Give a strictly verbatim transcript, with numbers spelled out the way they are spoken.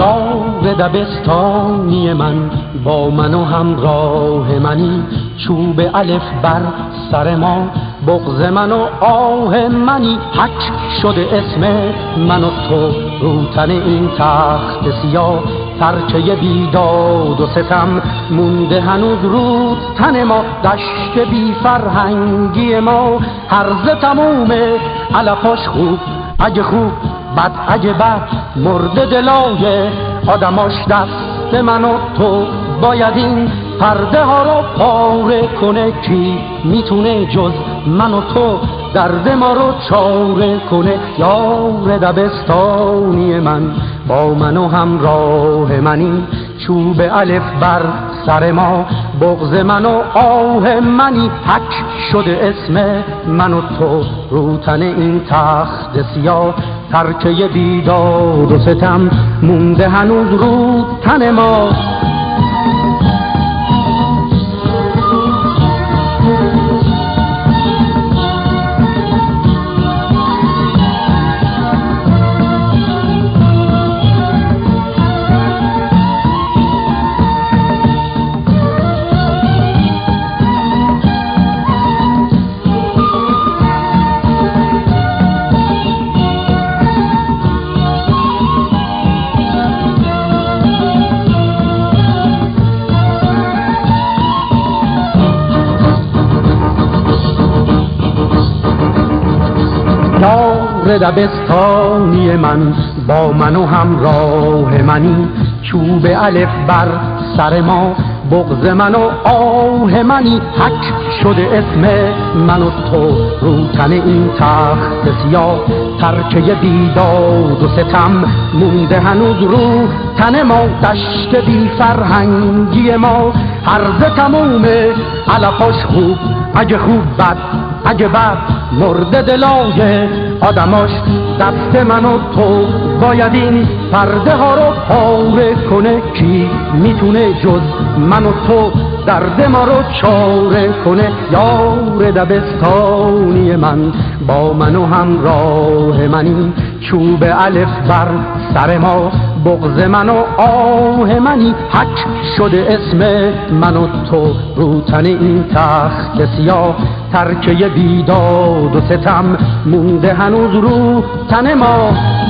یار دبستانی من، با من و همراه منی. چوب الف بر سر ما، بغض من و آه منی. حک شده اسم من و تو رو تن این تخت سیاه. ترکه بیداد و ستم مونده هنوز رو تن ما. دشت بی فرهنگی ما هرزه تمومه، علفاش خوب اگه خوب، بد اگه بد، مرده دلای آدماش. دست من و تو باید این پرده ها رو پاره کنه. کی میتونه جز من و تو درد ما رو چاره کنه؟ یار دبستانی من، با من و همراه منی. چوب الف بر سر ما، بغض من و آه منی. حک شده اسم من و تو رو تن این تخت سیاه. ترکه بیداد و ستم مونده هنوز رو تن ما. یار دبستانی من، با من و همراه منی. چوب الف بر سر ما، بغض من و آه منی. حک شده اسم من و تو رو تن این تخت سیاه. ترکه بیداد و ستم مونده هنوز رو تن ما. دشت بی فرهنگی ما هرزه تمومه، علفاش خوب اگه خوب، بد اگه بد، مرده دلای آدماش. دست من و تو باید این پرده ها رو پاره کنه. کی میتونه جز من و تو درد ما رو چاره کنه؟ یار دبستانی من، با من و همراه منی. چوب الف بر سر ما، بغض من و آه منی. حک شده اسم من و تو رو تن این تخت سیاه. ترکه بیداد و ستم مونده هنوز رو تن ما.